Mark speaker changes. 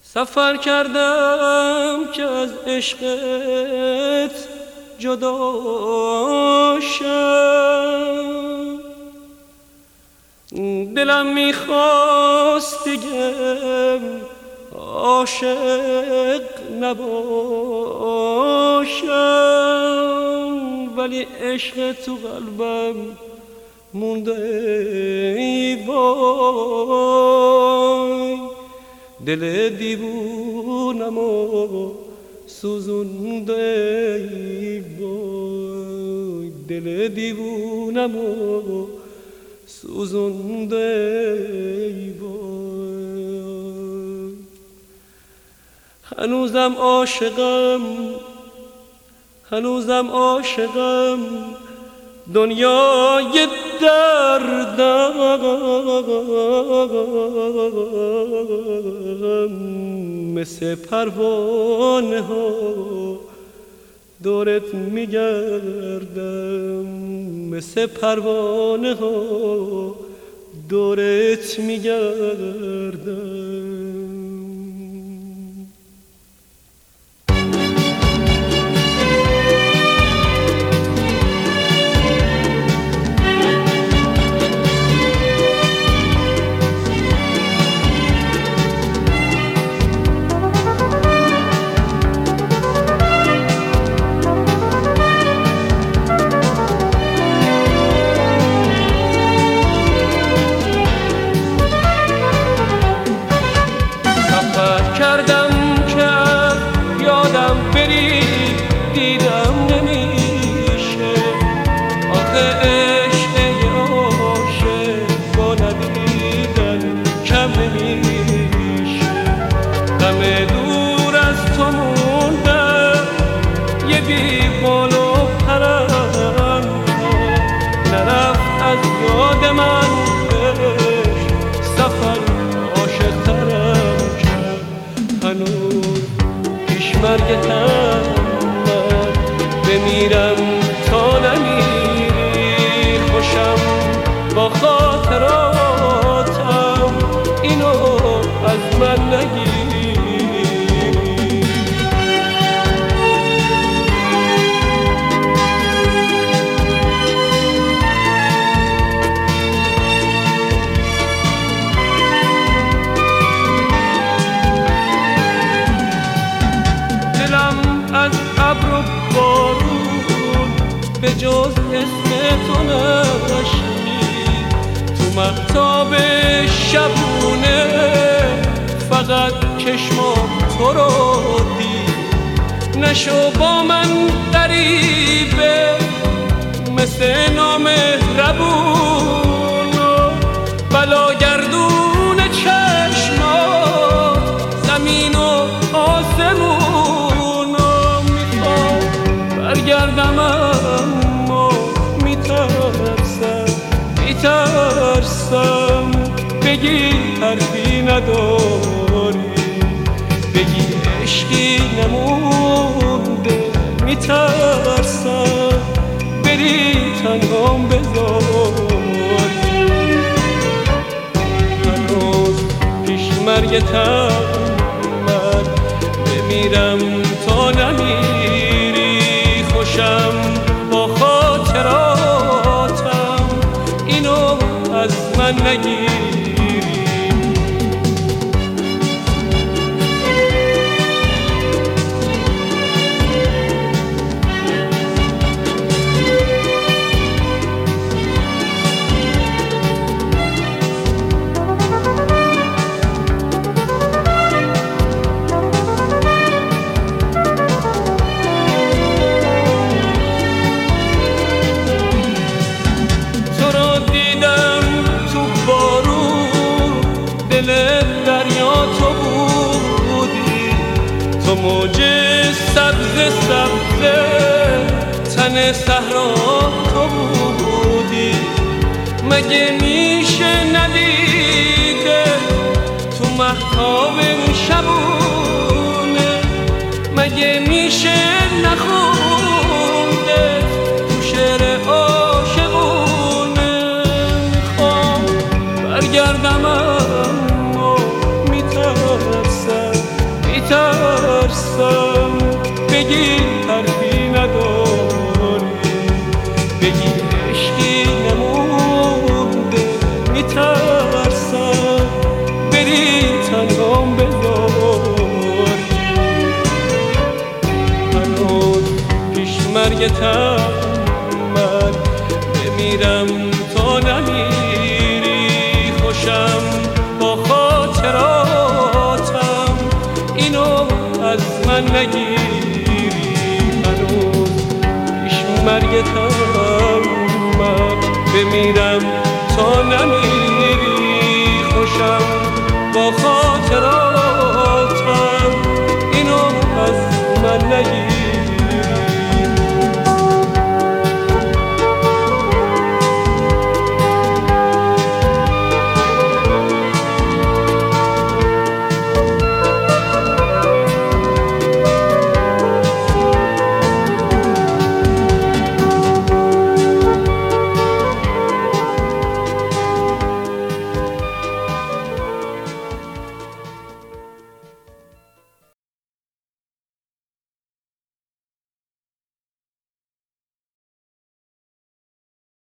Speaker 1: سفر کردم که از عشقت جدا شم، دلم میخواست دیگه عاشق نباشم، ولی عشق تو قلبم مونده ای وای، دل دیوونم و سوزونده ای وای، دل دیوونم و سوزونده ای وای. هنوزم عاشقم دنیای دردم، مثل پروانه ها دورت میگردم، مثل پروانه ها دورت میگردم. مرگتم من بمیرم تا نمیری، خوشم با خاطراتم اینو از من نگیری. به جز اسم تو نشنید تو مهتاب شبونه، فقط چشمام تو رو دید. نشو با من غریبه مثل نامهربون و بلاگردون چشمات زمین و آسمون و میخوام برگردم اما میترسم بگی حرفی نداری، بگی عشقی نمونده، میترسم بری تنهام بذاری. هنوز پیش مرگتم من بمیرم تا نمیری، خوشم با خاطراتم اینو از من نگیری. تو موج سبز تن صحرا تو بودی، مگه میشه ندیده تو مهتاب شبونه، مگه میشه نخونده تو شعر عاشقونه. میخوام برگردم اما میترسم بپرسم بگی حرفی نداری، بگی عشقی نمونده میترسم بری تنهام بذاری. هنوز پیش مرگتم من بمیرم تا نمیری، خوشم با خاطراتم اینو از من نگیری. هنوز پیش مرگتم من بمیرم تا نمیری.